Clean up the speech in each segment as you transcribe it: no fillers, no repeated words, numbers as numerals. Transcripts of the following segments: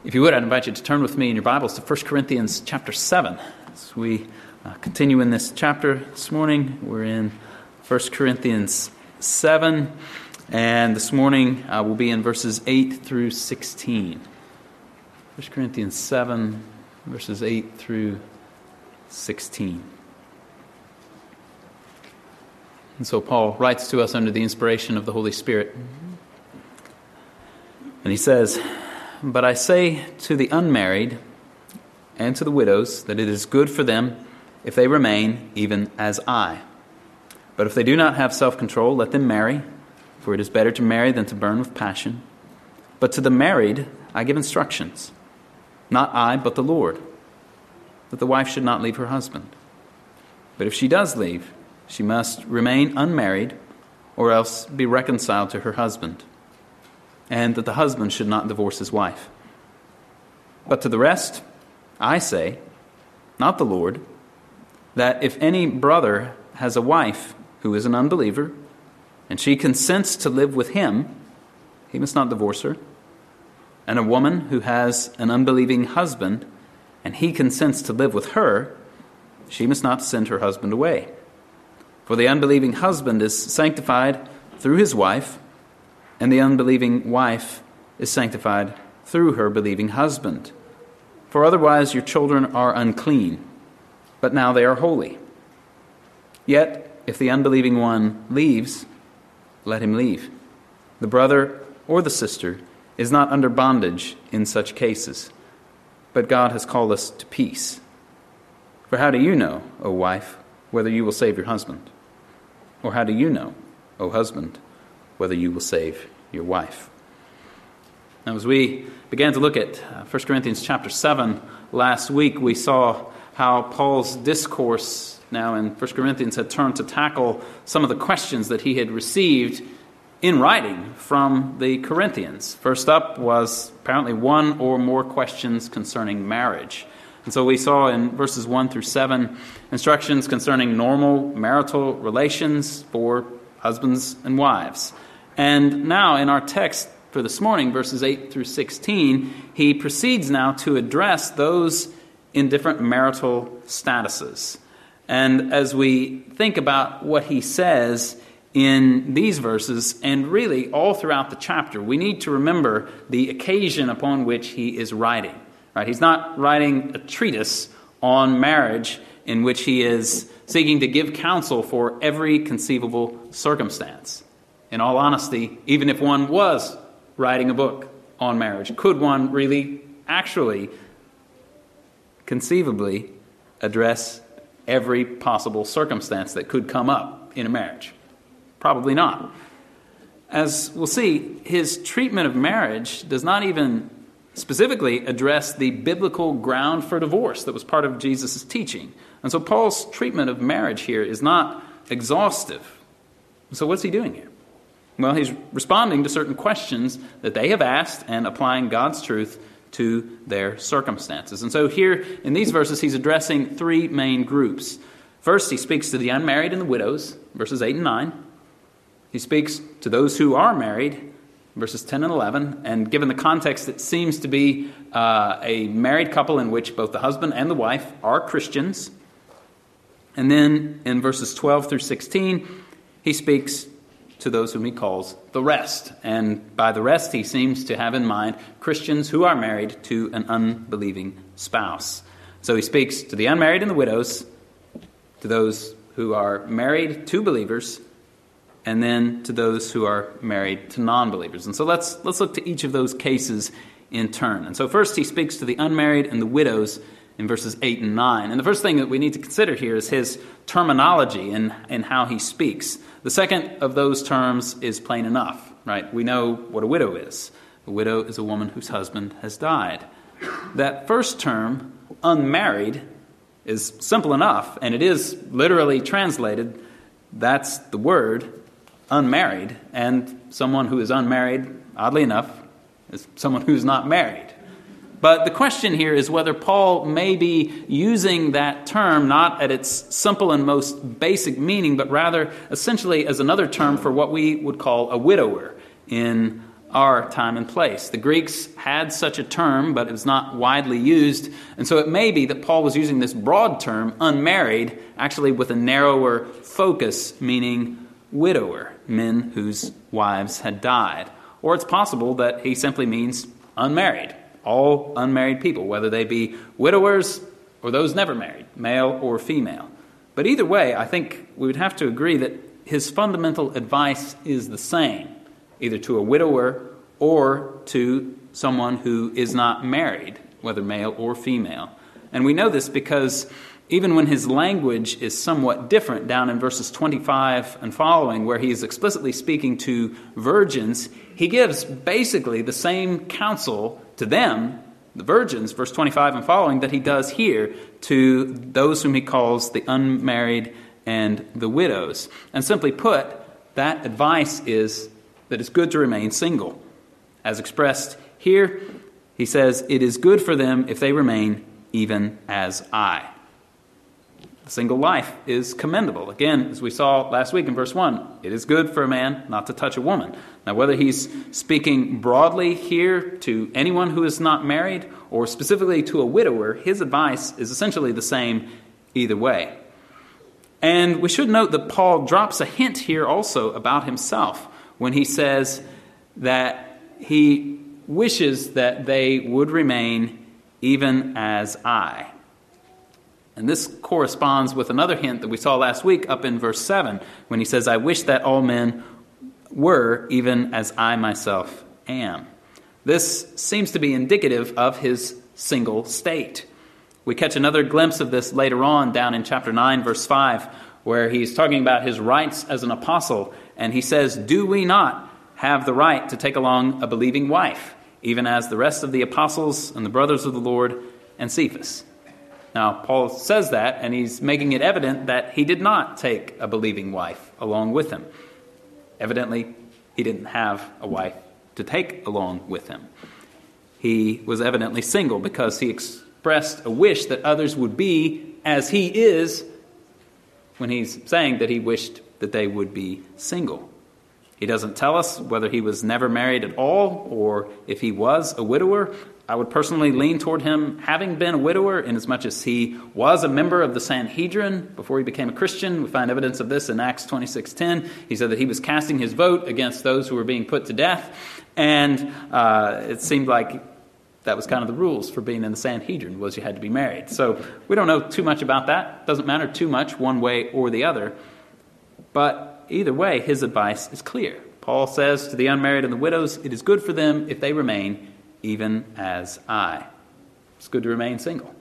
If you would, I'd invite you to turn with me in your Bibles to 1 Corinthians chapter 7. As we continue in this chapter this morning, we're in 1 Corinthians 7, and this morning we'll be in verses 8 through 16. 1 Corinthians 7, verses 8 through 16. And so Paul writes to us under the inspiration of the Holy Spirit. And he says, "But I say to the unmarried and to the widows that it is good for them if they remain even as I. But if they do not have self-control, let them marry, for it is better to marry than to burn with passion. But to the married I give instructions, not I, but the Lord, that the wife should not leave her husband. But if she does leave, she must remain unmarried or else be reconciled to her husband, and that the husband should not divorce his wife. But to the rest, I say, not the Lord, that if any brother has a wife who is an unbeliever, and she consents to live with him, he must not divorce her. And a woman who has an unbelieving husband, and he consents to live with her, she must not send her husband away. For the unbelieving husband is sanctified through his wife, and the unbelieving wife is sanctified through her believing husband. For otherwise your children are unclean, but now they are holy. Yet if the unbelieving one leaves, let him leave. The brother or the sister is not under bondage in such cases, but God has called us to peace. For how do you know, O wife, whether you will save your husband? Or how do you know, O husband, whether you will save your wife?" Now, as we began to look at 1 Corinthians chapter 7 last week, we saw how Paul's discourse now in 1 Corinthians had turned to tackle some of the questions that he had received in writing from the Corinthians. First up was apparently one or more questions concerning marriage. And so we saw in verses 1 through 7 instructions concerning normal marital relations for husbands and wives. And now in our text for this morning, verses 8 through 16, he proceeds now to address those in different marital statuses. And as we think about what he says in these verses, and really all throughout the chapter, we need to remember the occasion upon which he is writing. Right? He's not writing a treatise on marriage in which he is seeking to give counsel for every conceivable circumstance. In all honesty, even if one was writing a book on marriage, could one really actually conceivably address every possible circumstance that could come up in a marriage? Probably not. As we'll see, his treatment of marriage does not even specifically address the biblical ground for divorce that was part of Jesus' teaching. And so Paul's treatment of marriage here is not exhaustive. So what's he doing here? Well, he's responding to certain questions that they have asked and applying God's truth to their circumstances. And so here in these verses, he's addressing three main groups. First, he speaks to the unmarried and the widows, verses 8 and 9. He speaks to those who are married, verses 10 and 11. And given the context, it seems to be a married couple in which both the husband and the wife are Christians. And then in verses 12 through 16, he speaks to those whom he calls the rest. And by the rest, he seems to have in mind Christians who are married to an unbelieving spouse. So he speaks to the unmarried and the widows, to those who are married to believers, and then to those who are married to non-believers. And so let's look to each of those cases in turn. And so first he speaks to the unmarried and the widows in verses 8 and 9. And the first thing that we need to consider here is his terminology and how he speaks. The second of those terms is plain enough, right? We know what a widow is. A widow is a woman whose husband has died. That first term, unmarried, is simple enough, and it is literally translated, that's the word, unmarried, and someone who is unmarried, oddly enough, is someone who's not married. But the question here is whether Paul may be using that term not at its simple and most basic meaning, but rather essentially as another term for what we would call a widower in our time and place. The Greeks had such a term, but it was not widely used. And so it may be that Paul was using this broad term, unmarried, actually with a narrower focus, meaning widower, men whose wives had died. Or it's possible that he simply means unmarried, all unmarried people, whether they be widowers or those never married, male or female. But either way, I think we would have to agree that his fundamental advice is the same, either to a widower or to someone who is not married, whether male or female. And we know this because even when his language is somewhat different down in verses 25 and following, where he is explicitly speaking to virgins, he gives basically the same counsel to them, the virgins, verse 25 and following, that he does here to those whom he calls the unmarried and the widows. And simply put, that advice is that it's good to remain single. As expressed here, he says, it is good for them if they remain even as I. The single life is commendable. Again, as we saw last week in verse 1, it is good for a man not to touch a woman. Now, whether he's speaking broadly here to anyone who is not married or specifically to a widower, his advice is essentially the same either way. And we should note that Paul drops a hint here also about himself when he says that he wishes that they would remain even as I. And this corresponds with another hint that we saw last week up in verse 7 when he says, I wish that all men were even as I myself am. This seems to be indicative of his single state. We catch another glimpse of this later on down in chapter 9, verse 5, where he's talking about his rights as an apostle. And he says, do we not have the right to take along a believing wife, even as the rest of the apostles and the brothers of the Lord and Cephas? Now, Paul says that, and he's making it evident that he did not take a believing wife along with him. Evidently, he didn't have a wife to take along with him. He was evidently single because he expressed a wish that others would be as he is when he's saying that he wished that they would be single. He doesn't tell us whether he was never married at all or if he was a widower. I would personally lean toward him having been a widower, inasmuch as he was a member of the Sanhedrin before he became a Christian. We find evidence of this in Acts 26:10. He said that he was casting his vote against those who were being put to death. And it seemed like that was kind of the rules for being in the Sanhedrin, was you had to be married. So we don't know too much about that. Doesn't matter too much one way or the other. But either way, his advice is clear. Paul says to the unmarried and the widows, it is good for them if they remain even as I. It's good to remain single.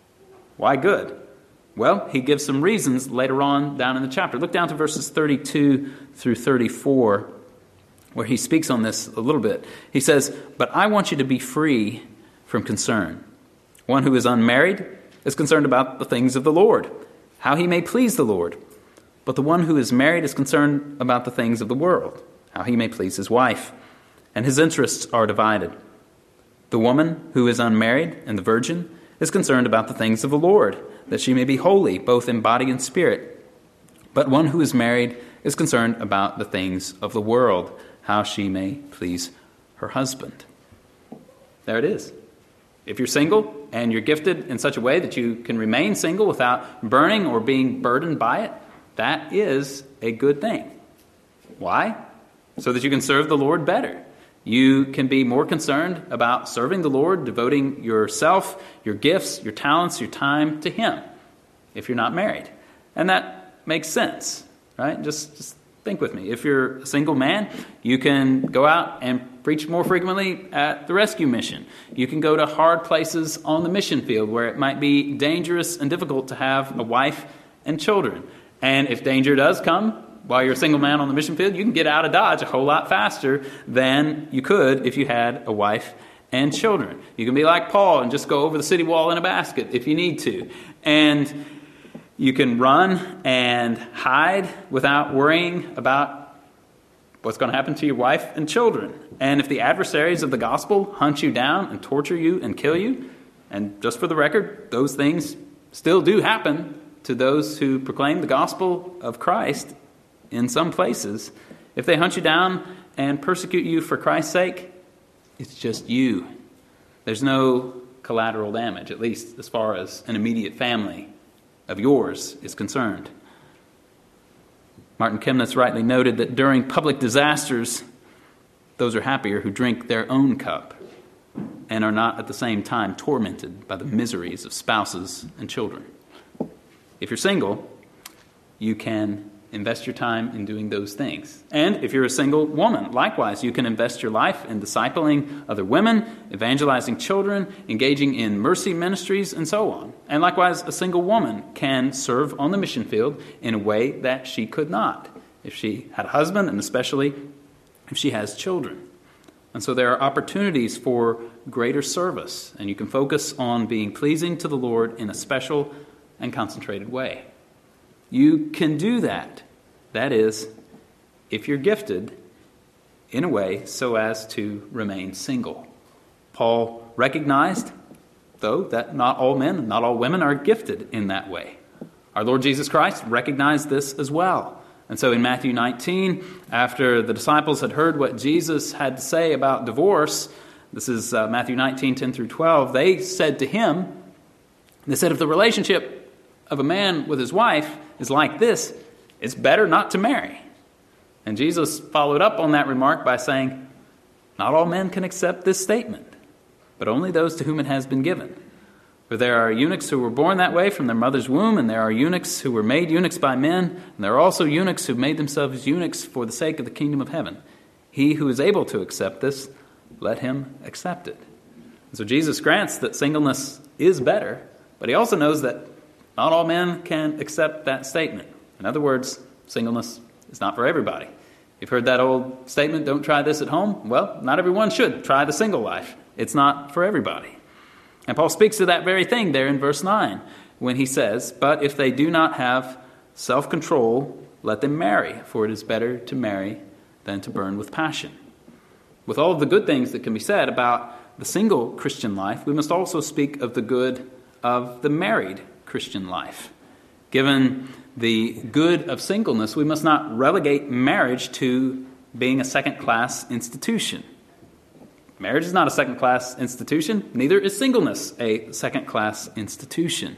Why good? Well, he gives some reasons later on down in the chapter. Look down to verses 32 through 34, where he speaks on this a little bit. He says, but I want you to be free from concern. One who is unmarried is concerned about the things of the Lord, how he may please the Lord. But the one who is married is concerned about the things of the world, how he may please his wife. And his interests are divided. The woman who is unmarried and the virgin is concerned about the things of the Lord, that she may be holy, both in body and spirit. But one who is married is concerned about the things of the world, how she may please her husband. There it is. If you're single and you're gifted in such a way that you can remain single without burning or being burdened by it, that is a good thing. Why? So that you can serve the Lord better. You can be more concerned about serving the Lord, devoting yourself, your gifts, your talents, your time to Him if you're not married. And that makes sense, right? Just think with me. If you're a single man, you can go out and preach more frequently at the rescue mission. You can go to hard places on the mission field where it might be dangerous and difficult to have a wife and children. And if danger does come, while you're a single man on the mission field, you can get out of Dodge a whole lot faster than you could if you had a wife and children. You can be like Paul and just go over the city wall in a basket if you need to. And you can run and hide without worrying about what's going to happen to your wife and children. And if the adversaries of the gospel hunt you down and torture you and kill you, and just for the record, those things still do happen to those who proclaim the gospel of Christ in some places. If they hunt you down and persecute you for Christ's sake, it's just you. There's no collateral damage, at least as far as an immediate family of yours is concerned. Martin Chemnitz rightly noted that during public disasters, those are happier who drink their own cup and are not at the same time tormented by the miseries of spouses and children. If you're single, you can invest your time in doing those things. And if you're a single woman, likewise, you can invest your life in discipling other women, evangelizing children, engaging in mercy ministries, and so on. And likewise, a single woman can serve on the mission field in a way that she could not if she had a husband, and especially if she has children. And so there are opportunities for greater service, and you can focus on being pleasing to the Lord in a special and concentrated way. You can do that. That is, if you're gifted in a way so as to remain single. Paul recognized, though, that not all men and not all women are gifted in that way. Our Lord Jesus Christ recognized this as well. And so in Matthew 19, after the disciples had heard what Jesus had to say about divorce, this is Matthew 19, 10 through 12, they said to him, they said, if the relationship of a man with his wife is like this, it's better not to marry. And Jesus followed up on that remark by saying, not all men can accept this statement, but only those to whom it has been given. For there are eunuchs who were born that way from their mother's womb, and there are eunuchs who were made eunuchs by men, and there are also eunuchs who made themselves eunuchs for the sake of the kingdom of heaven. He who is able to accept this, let him accept it. And so Jesus grants that singleness is better, but he also knows that not all men can accept that statement. In other words, singleness is not for everybody. You've heard that old statement, don't try this at home. Well, not everyone should try the single life. It's not for everybody. And Paul speaks to that very thing there in verse 9 when he says, but if they do not have self-control, let them marry, for it is better to marry than to burn with passion. With all of the good things that can be said about the single Christian life, we must also speak of the good of the married Christian life. Given the good of singleness, we must not relegate marriage to being a second-class institution. Marriage is not a second-class institution. Neither is singleness a second-class institution.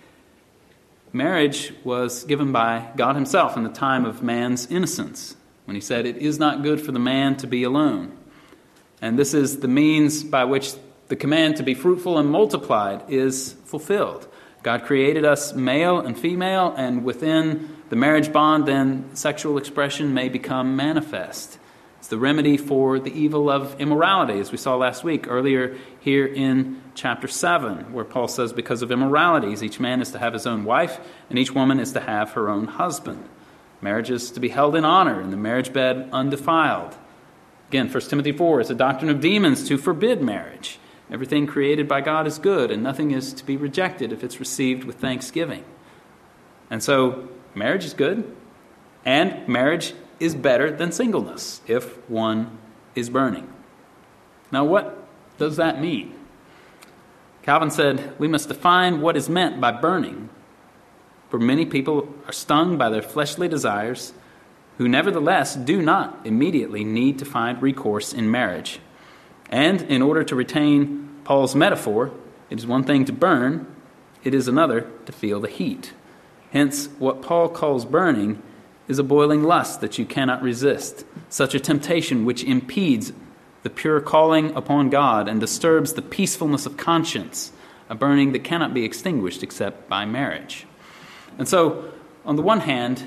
Marriage was given by God himself in the time of man's innocence, when he said, it is not good for the man to be alone. And this is the means by which the command to be fruitful and multiplied is fulfilled. God created us male and female, and within the marriage bond, then sexual expression may become manifest. It's the remedy for the evil of immorality, as we saw last week, earlier here in chapter 7, where Paul says, because of immoralities, each man is to have his own wife, and each woman is to have her own husband. Marriage is to be held in honor, and the marriage bed undefiled. Again, 1 Timothy 4 is a doctrine of demons to forbid marriage. Everything created by God is good, and nothing is to be rejected if it's received with thanksgiving. And so, marriage is good, and marriage is better than singleness if one is burning. Now, what does that mean? Calvin said, we must define what is meant by burning. For many people are stung by their fleshly desires, who nevertheless do not immediately need to find recourse in marriage. And in order to retain Paul's metaphor, it is one thing to burn, it is another to feel the heat. Hence, what Paul calls burning is a boiling lust that you cannot resist, such a temptation which impedes the pure calling upon God and disturbs the peacefulness of conscience, a burning that cannot be extinguished except by marriage. And so, on the one hand,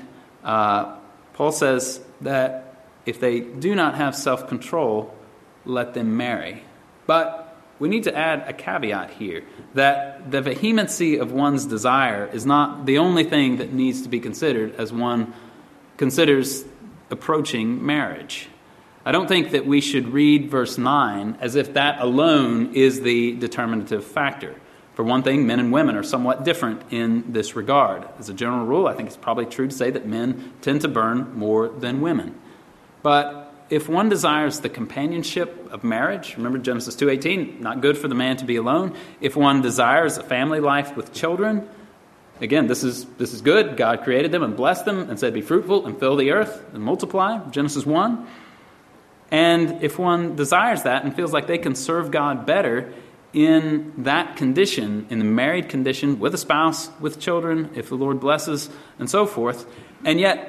Paul says that if they do not have self-control, let them marry. But we need to add a caveat here, that the vehemency of one's desire is not the only thing that needs to be considered as one considers approaching marriage. I don't think that we should read verse 9 as if that alone is the determinative factor. For one thing, men and women are somewhat different in this regard. As a general rule, I think it's probably true to say that men tend to burn more than women. But if one desires the companionship of marriage, remember Genesis 2:18, not good for the man to be alone. If one desires a family life with children, again, this is good. God created them and blessed them and said, be fruitful and fill the earth and multiply, Genesis 1. And if one desires that and feels like they can serve God better in that condition, in the married condition, with a spouse, with children, if the Lord blesses, and so forth, and yet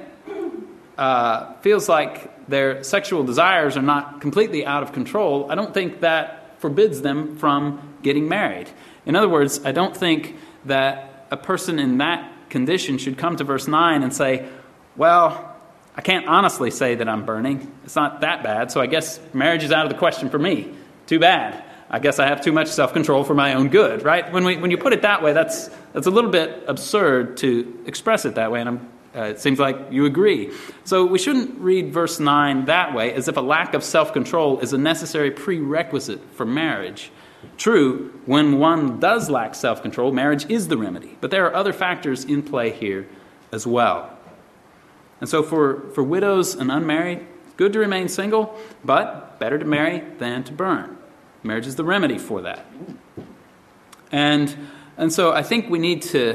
feels like their sexual desires are not completely out of control, I don't think that forbids them from getting married. In other words, I don't think that a person in that condition should come to verse 9 and say, well, I can't honestly say that I'm burning. It's not that bad, so I guess marriage is out of the question for me. Too bad. I guess I have too much self-control for my own good, right? When you put it that way, that's a little bit absurd to express it that way, and it seems like you agree. So we shouldn't read verse 9 that way, as if a lack of self-control is a necessary prerequisite for marriage. True, when one does lack self-control, marriage is the remedy. But there are other factors in play here as well. And so for widows and unmarried, it's good to remain single, but better to marry than to burn. Marriage is the remedy for that. And so I think we need to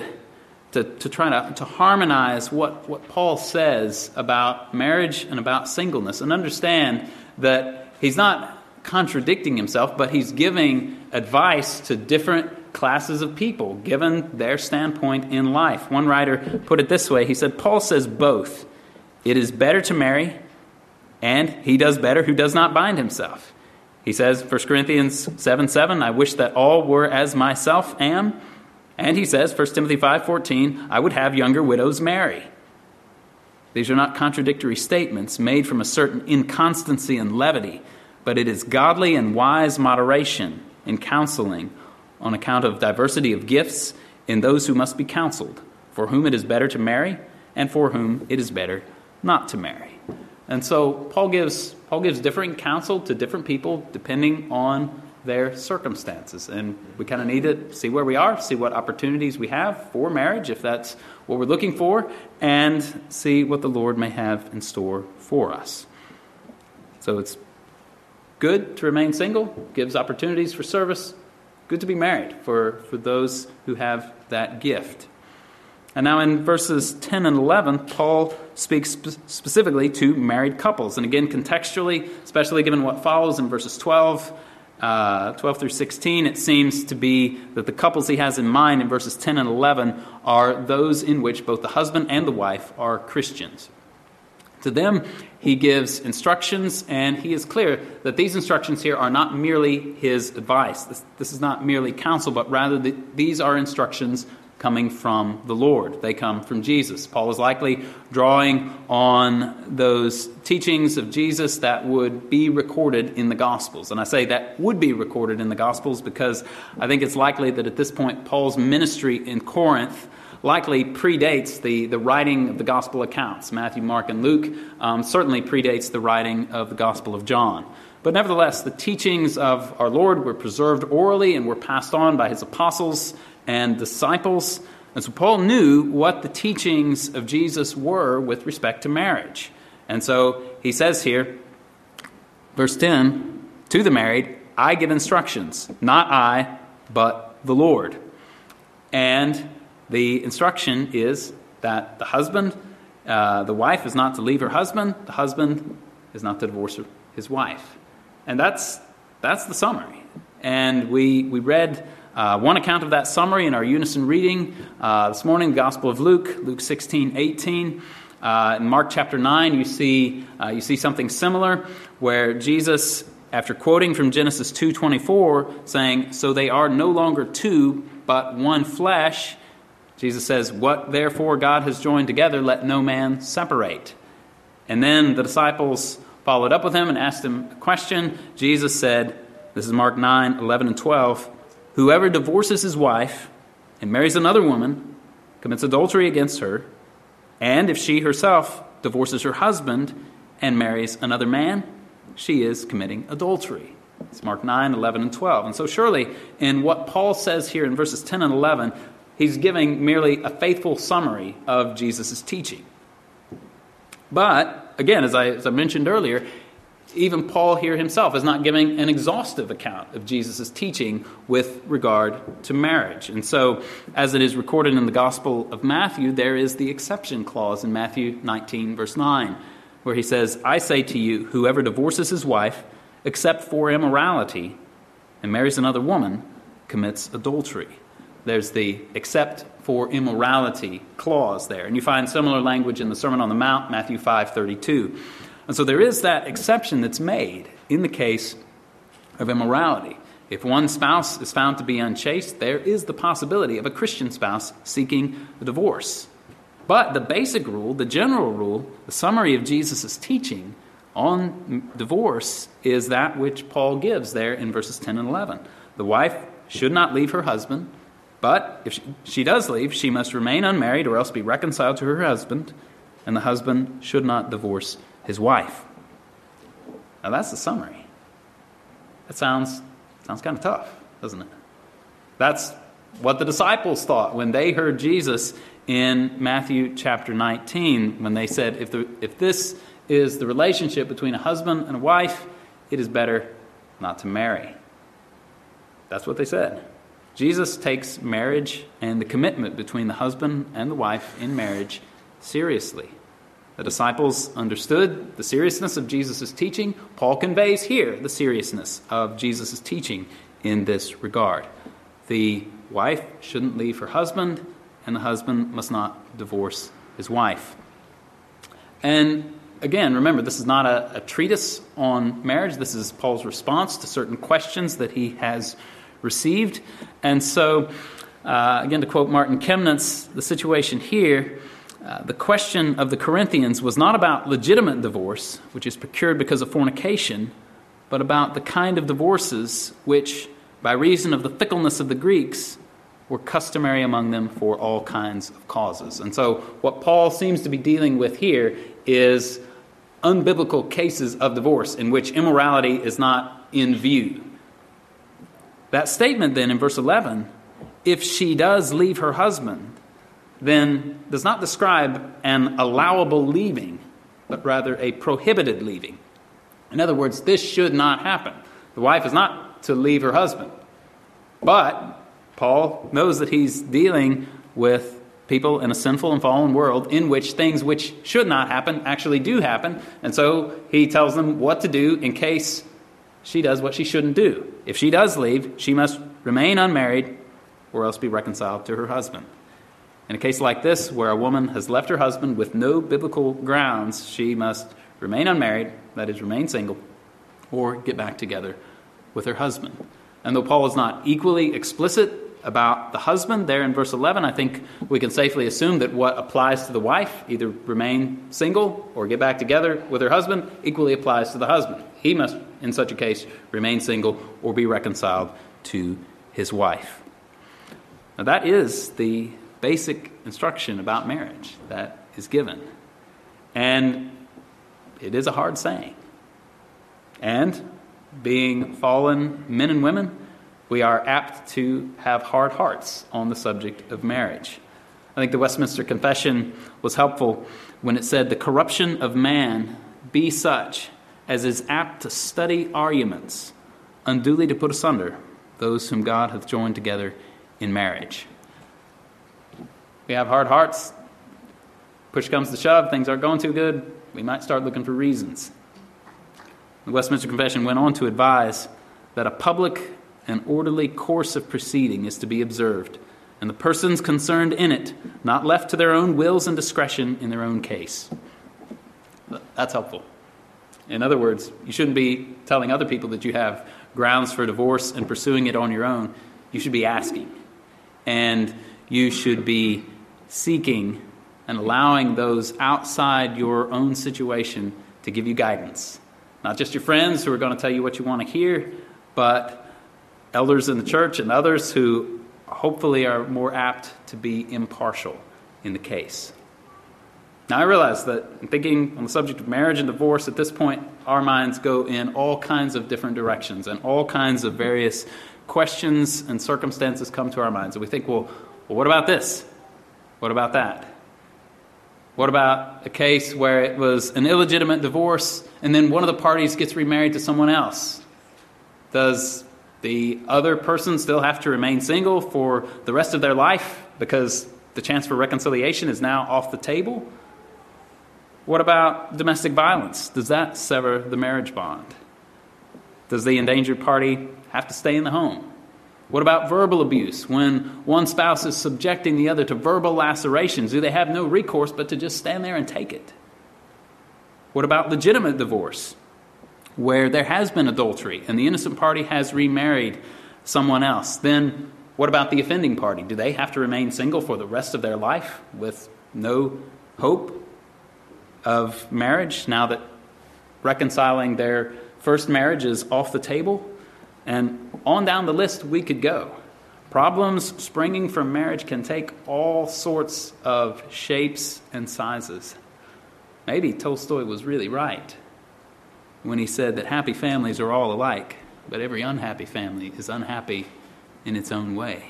try to harmonize what Paul says about marriage and about singleness, and understand that he's not contradicting himself, but he's giving advice to different classes of people, given their standpoint in life. One writer put it this way. He said, Paul says both. It is better to marry, and he does better who does not bind himself. He says, 1 Corinthians 7:7, I wish that all were as myself am. And he says, 1 Timothy 5:14, I would have younger widows marry. These are not contradictory statements made from a certain inconstancy and levity, but it is godly and wise moderation in counseling on account of diversity of gifts in those who must be counseled, for whom it is better to marry and for whom it is better not to marry. And so Paul gives differing counsel to different people depending on their circumstances. And we kind of need to see where we are, see what opportunities we have for marriage, if that's what we're looking for, and see what the Lord may have in store for us. So it's good to remain single, gives opportunities for service. Good to be married for those who have that gift. And now in verses 10 and 11, Paul speaks specifically to married couples. And again, contextually, especially given what follows in verses 12 through 16, it seems to be that the couples he has in mind in verses 10 and 11 are those in which both the husband and the wife are Christians. To them, he gives instructions, and he is clear that these instructions here are not merely his advice. This is not merely counsel, but rather these are instructions coming from the Lord. They come from Jesus. Paul is likely drawing on those teachings of Jesus that would be recorded in the Gospels. And I say that would be recorded in the Gospels because I think it's likely that at this point Paul's ministry in Corinth likely predates the writing of the Gospel accounts. Matthew, Mark, and Luke certainly predates the writing of the Gospel of John. But nevertheless, the teachings of our Lord were preserved orally and were passed on by his apostles and disciples. And so Paul knew what the teachings of Jesus were with respect to marriage. And so he says here, verse 10, to the married, I give instructions, not I, but the Lord. And the instruction is that the husband, the wife is not to leave her husband, the husband is not to divorce his wife. And that's the summary. And we read one account of that summary in our unison reading this morning, the Gospel of Luke 16:18. In Mark chapter 9, you see something similar, where Jesus, after quoting from Genesis 2:24, saying, "So they are no longer two, but one flesh," Jesus says, "What therefore God has joined together, let no man separate." And then the disciples followed up with him and asked him a question. Jesus said, this is Mark 9:11 and 12, "Whoever divorces his wife and marries another woman commits adultery against her, and if she herself divorces her husband and marries another man, she is committing adultery." It's Mark 9:11 and 12. And so surely in what Paul says here in verses 10 and 11, he's giving merely a faithful summary of Jesus' teaching. But, again, as I mentioned earlier, even Paul here himself is not giving an exhaustive account of Jesus' teaching with regard to marriage. And so, as it is recorded in the Gospel of Matthew, there is the exception clause in Matthew 19, verse 9. where he says, I say to you, whoever divorces his wife, except for immorality, and marries another woman, commits adultery. There's the except for immorality clause there. And you find similar language in the Sermon on the Mount, Matthew 5:32. And so there is that exception that's made in the case of immorality. If one spouse is found to be unchaste, there is the possibility of a Christian spouse seeking a divorce. But the basic rule, the general rule, the summary of Jesus' teaching on divorce is that which Paul gives there in verses 10 and 11. The wife should not leave her husband, but if she does leave, she must remain unmarried or else be reconciled to her husband, and the husband should not divorce his wife. Now that's the summary. That sounds kind of tough, doesn't it? That's what the disciples thought when they heard Jesus in Matthew chapter 19, when they said, if this is the relationship between a husband and a wife, it is better not to marry. That's what they said. Jesus takes marriage and the commitment between the husband and the wife in marriage seriously. The disciples understood the seriousness of Jesus' teaching. Paul conveys here the seriousness of Jesus' teaching in this regard. The wife shouldn't leave her husband, and the husband must not divorce his wife. And again, remember, this is not a treatise on marriage. This is Paul's response to certain questions that he has received. And so, again, to quote Martin Chemnitz, the situation here, the question of the Corinthians was not about legitimate divorce, which is procured because of fornication, but about the kind of divorces which, by reason of the fickleness of the Greeks, were customary among them for all kinds of causes. And so what Paul seems to be dealing with here is unbiblical cases of divorce in which immorality is not in view. That statement then in verse 11, if she does leave her husband, then does not describe an allowable leaving, but rather a prohibited leaving. In other words, this should not happen. The wife is not to leave her husband. But Paul knows that he's dealing with people in a sinful and fallen world in which things which should not happen actually do happen. And so he tells them what to do in case she does what she shouldn't do. If she does leave, she must remain unmarried or else be reconciled to her husband. In a case like this, where a woman has left her husband with no biblical grounds, she must remain unmarried, that is, remain single, or get back together with her husband. And though Paul is not equally explicit about the husband there in verse 11, I think we can safely assume that what applies to the wife, either remain single or get back together with her husband, equally applies to the husband. He must, in such a case, remain single or be reconciled to his wife. Now that is the basic instruction about marriage that is given. And it is a hard saying. And being fallen men and women, we are apt to have hard hearts on the subject of marriage. I think the Westminster Confession was helpful when it said, the corruption of man be such as is apt to study arguments, unduly to put asunder those whom God hath joined together in marriage. We have hard hearts. Push comes to shove, things aren't going too good. We might start looking for reasons. The Westminster Confession went on to advise that a public and orderly course of proceeding is to be observed, and the persons concerned in it not left to their own wills and discretion in their own case. That's helpful. In other words, you shouldn't be telling other people that you have grounds for divorce and pursuing it on your own. You should be asking. And you should be seeking and allowing those outside your own situation to give you guidance. Not just your friends who are going to tell you what you want to hear, but elders in the church and others who hopefully are more apt to be impartial in the case. Now, I realize that in thinking on the subject of marriage and divorce, at this point, our minds go in all kinds of different directions, and all kinds of various questions and circumstances come to our minds. And we think, well, what about this? What about that? What about a case where it was an illegitimate divorce, and then one of the parties gets remarried to someone else? Does the other person still have to remain single for the rest of their life because the chance for reconciliation is now off the table? What about domestic violence? Does that sever the marriage bond? Does the endangered party have to stay in the home? What about verbal abuse? When one spouse is subjecting the other to verbal lacerations, do they have no recourse but to just stand there and take it? What about legitimate divorce, where there has been adultery and the innocent party has remarried someone else? Then what about the offending party? Do they have to remain single for the rest of their life with no hope of marriage now that reconciling their first marriage is off the table? And on down the list we could go. Problems springing from marriage can take all sorts of shapes and sizes. Maybe Tolstoy was really right when he said that happy families are all alike, but every unhappy family is unhappy in its own way.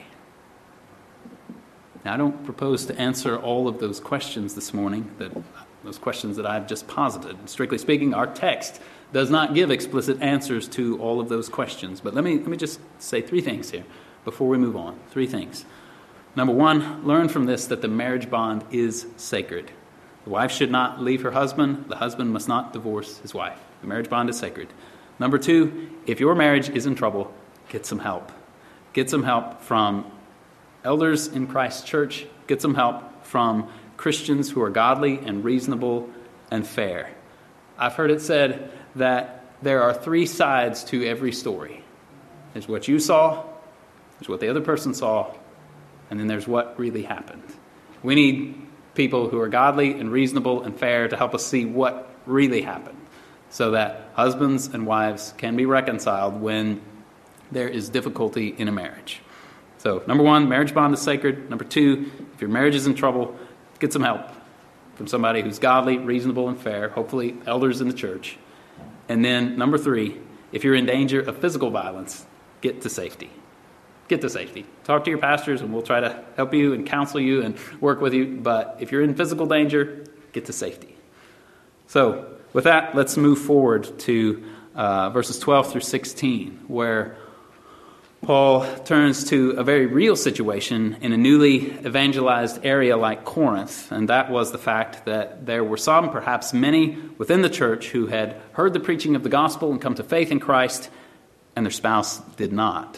Now, I don't propose to answer all of those questions this morning, those questions that I've just posited. Strictly speaking, our text does not give explicit answers to all of those questions. But let me just say three things here before we move on. Three things. Number one, learn from this that the marriage bond is sacred. The wife should not leave her husband. The husband must not divorce his wife. The marriage bond is sacred. Number two, if your marriage is in trouble, get some help. Get some help from elders in Christ's church. Get some help from Christians who are godly and reasonable and fair. I've heard it said that there are three sides to every story. There's what you saw, there's what the other person saw, and then there's what really happened. We need people who are godly and reasonable and fair to help us see what really happened, so that husbands and wives can be reconciled when there is difficulty in a marriage. So, number one, marriage bond is sacred. Number two, if your marriage is in trouble, get some help from somebody who's godly, reasonable, and fair, hopefully elders in the church. And then, number three, if you're in danger of physical violence, get to safety. Get to safety. Talk to your pastors and we'll try to help you and counsel you and work with you. But if you're in physical danger, get to safety. So, with that, let's move forward to verses 12 through 16, where Paul turns to a very real situation in a newly evangelized area like Corinth, and that was the fact that there were some, perhaps many, within the church who had heard the preaching of the gospel and come to faith in Christ, and their spouse did not.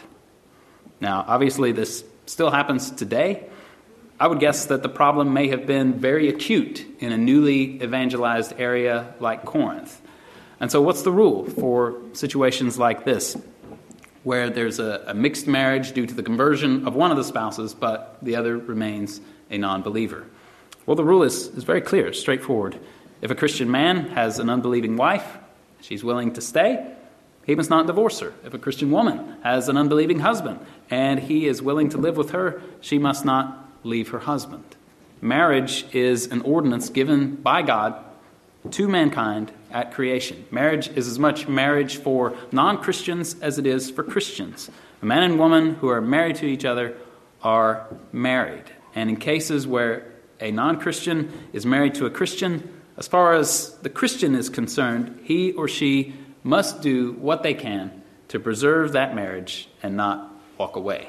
Now, obviously, this still happens today. I would guess that the problem may have been very acute in a newly evangelized area like Corinth. And so what's the rule for situations like this, where there's a mixed marriage due to the conversion of one of the spouses, but the other remains a non-believer? Well, the rule is very clear, straightforward. If a Christian man has an unbelieving wife, she's willing to stay, he must not divorce her. If a Christian woman has an unbelieving husband and he is willing to live with her, she must not leave her husband. Marriage is an ordinance given by God to mankind at creation. Marriage is as much marriage for non-Christians as it is for Christians. A man and woman who are married to each other are married. And in cases where a non-Christian is married to a Christian, as far as the Christian is concerned, he or she must do what they can to preserve that marriage and not walk away.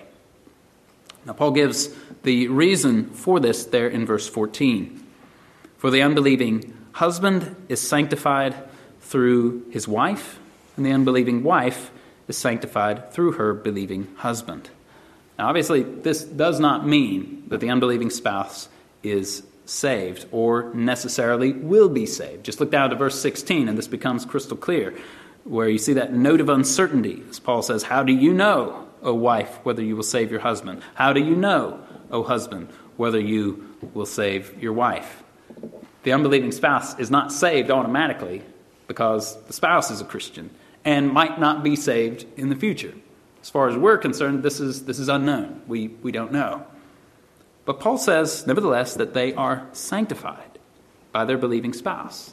Now, Paul gives the reason for this there in verse 14. For the unbelieving husband is sanctified through his wife, and the unbelieving wife is sanctified through her believing husband. Now, obviously, this does not mean that the unbelieving spouse is saved or necessarily will be saved. Just look down to verse 16, and this becomes crystal clear, where you see that note of uncertainty. As Paul says, how do you know, O wife, whether you will save your husband? How do you know, O husband, whether you will save your wife? The unbelieving spouse is not saved automatically because the spouse is a Christian and might not be saved in the future. As far as we're concerned, this is unknown. We don't know. But Paul says, nevertheless, that they are sanctified by their believing spouse.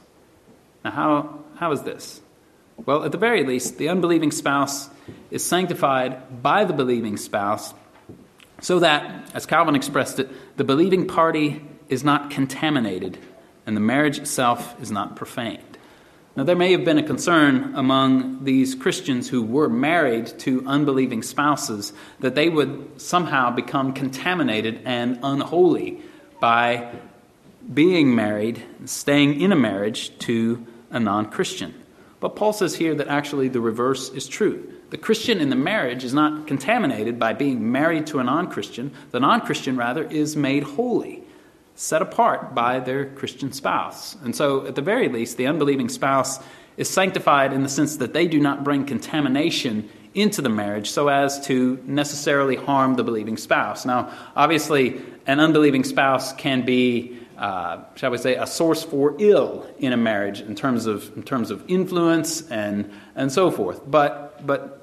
Now, how is this? Well, at the very least, the unbelieving spouse is sanctified by the believing spouse so that, as Calvin expressed it, the believing party is not contaminated and the marriage itself is not profaned. Now, there may have been a concern among these Christians who were married to unbelieving spouses that they would somehow become contaminated and unholy by being married, staying in a marriage to a non-Christian. But Paul says here that actually the reverse is true. The Christian in the marriage is not contaminated by being married to a non-Christian. The non-Christian, rather, is made holy, set apart by their Christian spouse. And so, at the very least, the unbelieving spouse is sanctified in the sense that they do not bring contamination into the marriage so as to necessarily harm the believing spouse. Now, obviously, an unbelieving spouse can be, shall we say, a source for ill in a marriage in terms of influence and so forth. But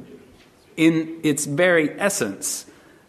in its very essence,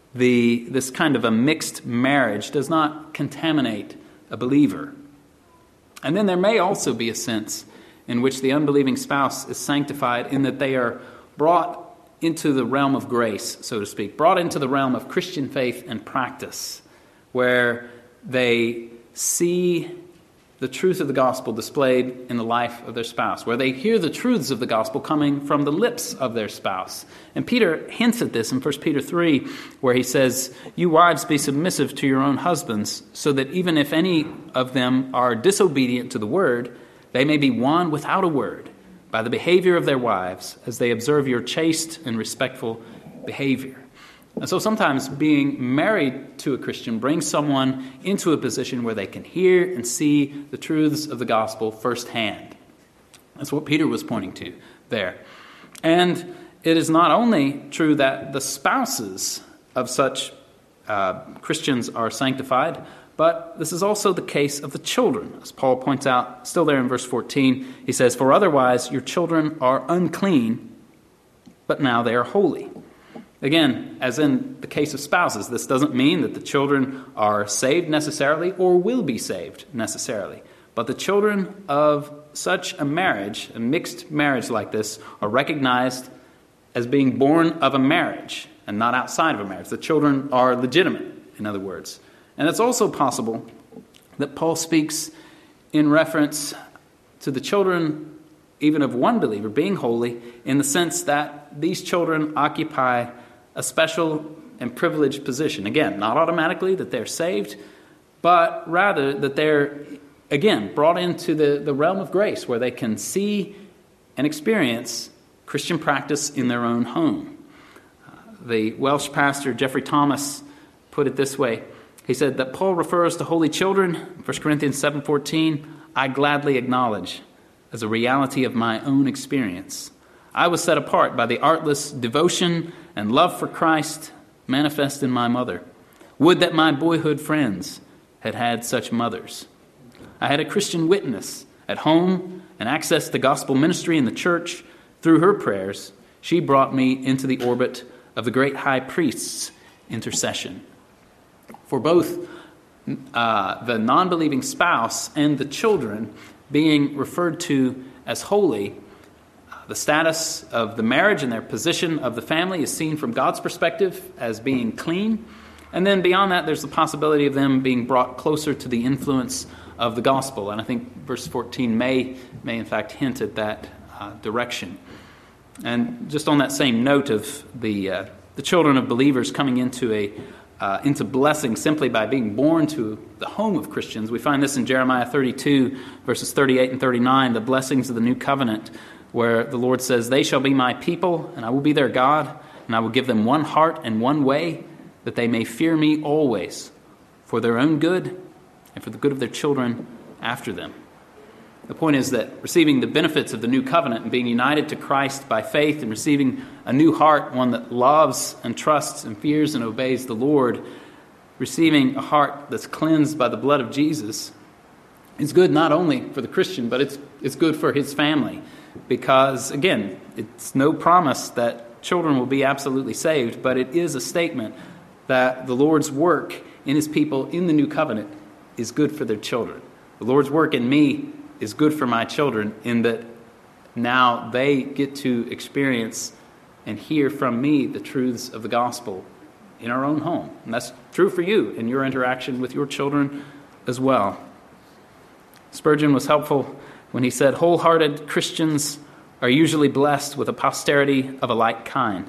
this kind of a mixed marriage does not contaminate a believer. And then there may also be a sense in which the unbelieving spouse is sanctified in that they are brought into the realm of grace, so to speak, brought into the realm of Christian faith and practice, where they see the truth of the gospel displayed in the life of their spouse, where they hear the truths of the gospel coming from the lips of their spouse. And Peter hints at this in 1 Peter 3, where he says, "You wives, be submissive to your own husbands, so that even if any of them are disobedient to the word, they may be won without a word by the behavior of their wives, as they observe your chaste and respectful behavior." And so sometimes being married to a Christian brings someone into a position where they can hear and see the truths of the gospel firsthand. That's what Peter was pointing to there. And it is not only true that the spouses of such Christians are sanctified, but this is also the case of the children. As Paul points out, still there in verse 14, he says, "For otherwise your children are unclean, but now they are holy." Again, as in the case of spouses, this doesn't mean that the children are saved necessarily or will be saved necessarily. But the children of such a marriage, a mixed marriage like this, are recognized as being born of a marriage and not outside of a marriage. The children are legitimate, in other words. And it's also possible that Paul speaks in reference to the children even of one believer being holy in the sense that these children occupy a special and privileged position. Again, not automatically that they're saved, but rather that they're, again, brought into the realm of grace where they can see and experience Christian practice in their own home. The Welsh pastor Geoffrey Thomas put it this way. He said that Paul refers to holy children, 1 Corinthians 7:14, "I gladly acknowledge as a reality of my own experience. I was set apart by the artless devotion and love for Christ manifest in my mother. Would that my boyhood friends had had such mothers. I had a Christian witness at home and accessed the gospel ministry in the church. Through her prayers, she brought me into the orbit of the great high priest's intercession." For both the non-believing spouse and the children being referred to as holy, the status of the marriage and their position of the family is seen from God's perspective as being clean. And then beyond that, there's the possibility of them being brought closer to the influence of the gospel. And I think verse 14 may in fact hint at that direction. And just on that same note of the children of believers coming into blessing simply by being born to the home of Christians, we find this in Jeremiah 32, verses 38 and 39, the blessings of the new covenant, where the Lord says, "They shall be my people, and I will be their God, and I will give them one heart and one way, that they may fear me always, for their own good and for the good of their children after them." The point is that receiving the benefits of the new covenant and being united to Christ by faith and receiving a new heart, one that loves and trusts and fears and obeys the Lord, receiving a heart that's cleansed by the blood of Jesus, is good not only for the Christian, but it's good for his family. Because, again, it's no promise that children will be absolutely saved, but it is a statement that the Lord's work in his people in the new covenant is good for their children. The Lord's work in me is good for my children in that now they get to experience and hear from me the truths of the gospel in our own home. And that's true for you in your interaction with your children as well. Spurgeon was helpful when he said, "Wholehearted Christians are usually blessed with a posterity of a like kind.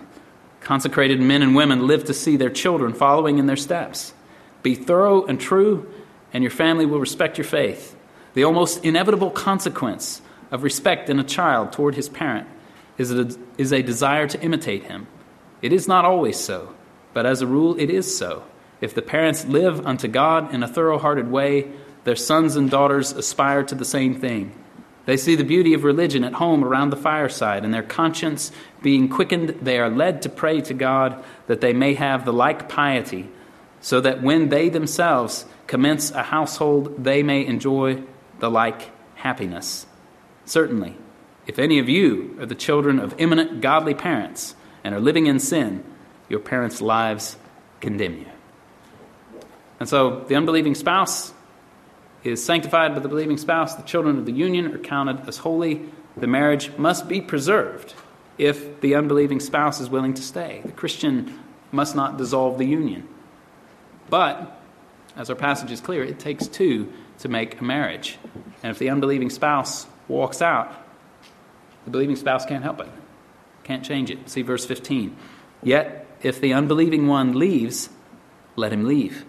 Consecrated men and women live to see their children following in their steps. Be thorough and true, and your family will respect your faith. The almost inevitable consequence of respect in a child toward his parent is a desire to imitate him. It is not always so, but as a rule it is so. If the parents live unto God in a thorough-hearted way, their sons and daughters aspire to the same thing. They see the beauty of religion at home around the fireside, and their conscience being quickened, they are led to pray to God that they may have the like piety, so that when they themselves commence a household, they may enjoy the like happiness. Certainly, if any of you are the children of eminent godly parents and are living in sin, your parents' lives condemn you. And so the unbelieving spouse is sanctified by the believing spouse. The children of the union are counted as holy. The marriage must be preserved if the unbelieving spouse is willing to stay. The Christian must not dissolve the union. But, as our passage is clear, it takes two to make a marriage. And if the unbelieving spouse walks out, the believing spouse can't help it, can't change it. See verse 15. Yet, if the unbelieving one leaves, let him leave.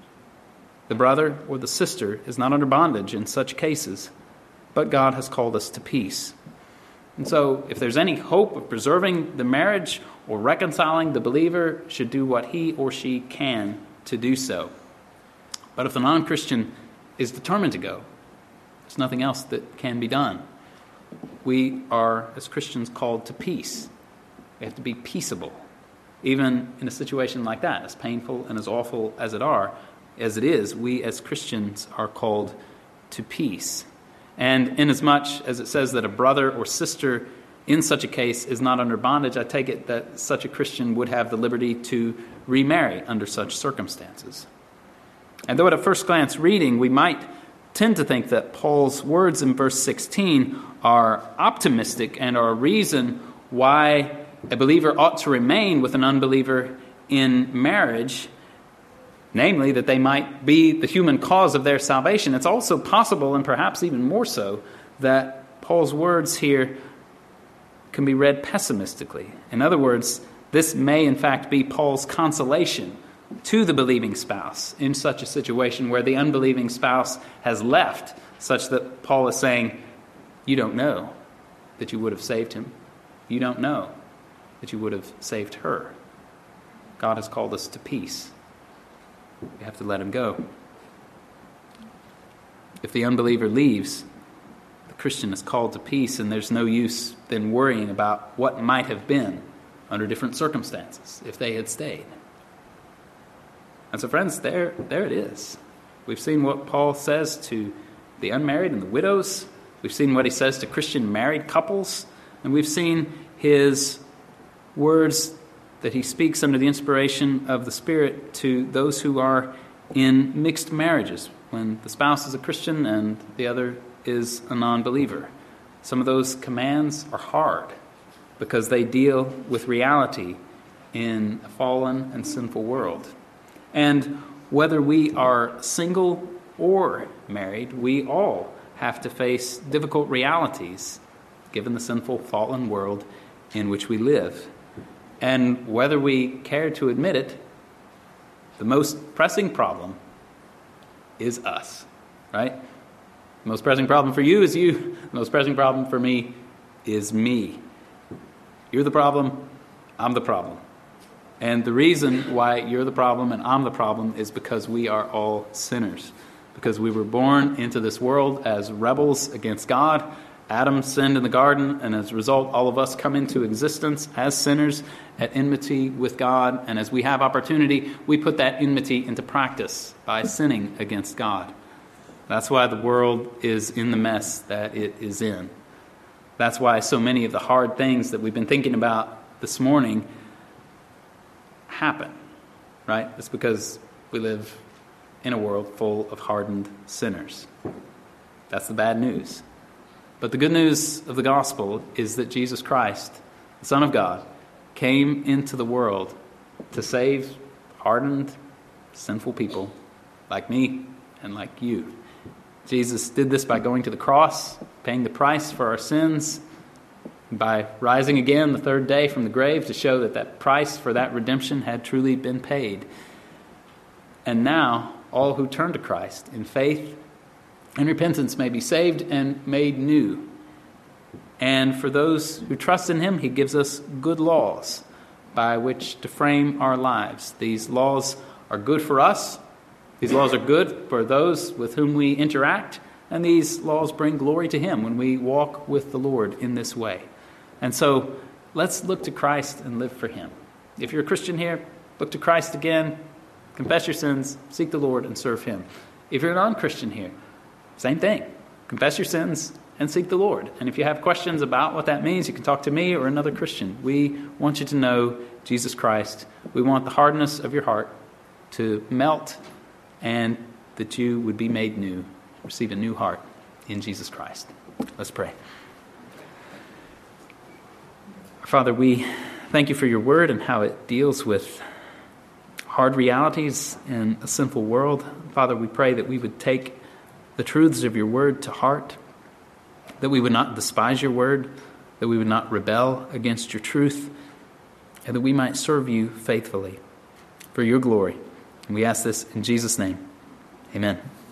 The brother or the sister is not under bondage in such cases, but God has called us to peace. And so, if there's any hope of preserving the marriage or reconciling, the believer should do what he or she can to do so. But if the non-Christian is determined to go, there's nothing else that can be done. We are, as Christians, called to peace. We have to be peaceable, even in a situation like that, as painful and as awful as it is, we as Christians are called to peace. And inasmuch as it says that a brother or sister in such a case is not under bondage, I take it that such a Christian would have the liberty to remarry under such circumstances. And though at a first glance reading, we might tend to think that Paul's words in verse 16 are optimistic and are a reason why a believer ought to remain with an unbeliever in marriage, namely that they might be the human cause of their salvation, it's also possible, and perhaps even more so, that Paul's words here can be read pessimistically. In other words, this may in fact be Paul's consolation to the believing spouse in such a situation where the unbelieving spouse has left, such that Paul is saying, you don't know that you would have saved him. You don't know that you would have saved her. God has called us to peace. We have to let him go. If the unbeliever leaves, the Christian is called to peace, and there's no use then worrying about what might have been under different circumstances if they had stayed. And so, friends, there it is. We've seen what Paul says to the unmarried and the widows. We've seen what he says to Christian married couples. And we've seen his words that he speaks under the inspiration of the Spirit to those who are in mixed marriages, when the spouse is a Christian and the other is a non-believer. Some of those commands are hard because they deal with reality in a fallen and sinful world. And whether we are single or married, we all have to face difficult realities given the sinful, fallen world in which we live. And whether we care to admit it, the most pressing problem is us, right? The most pressing problem for you is you. The most pressing problem for me is me. You're the problem, I'm the problem. And the reason why you're the problem and I'm the problem is because we are all sinners. Because we were born into this world as rebels against God. Adam sinned in the garden, and as a result, all of us come into existence as sinners at enmity with God. And as we have opportunity, we put that enmity into practice by sinning against God. That's why the world is in the mess that it is in. That's why so many of the hard things that we've been thinking about this morning happen, right? It's because we live in a world full of hardened sinners. That's the bad news. But the good news of the gospel is that Jesus Christ, the Son of God, came into the world to save hardened, sinful people like me and like you. Jesus did this by going to the cross, paying the price for our sins, by rising again the third day from the grave to show that that price for that redemption had truly been paid. And now all who turn to Christ in faith and repentance may be saved and made new. And for those who trust in him, he gives us good laws by which to frame our lives. These laws are good for us. These laws are good for those with whom we interact. And these laws bring glory to him when we walk with the Lord in this way. And so let's look to Christ and live for him. If you're a Christian here, look to Christ again, confess your sins, seek the Lord, and serve him. If you're a non-Christian here, same thing. Confess your sins and seek the Lord. And if you have questions about what that means, you can talk to me or another Christian. We want you to know Jesus Christ. We want the hardness of your heart to melt and that you would be made new, receive a new heart in Jesus Christ. Let's pray. Father, we thank you for your word and how it deals with hard realities in a sinful world. Father, we pray that we would take the truths of your word to heart, that we would not despise your word, that we would not rebel against your truth, and that we might serve you faithfully for your glory. And we ask this in Jesus' name. Amen.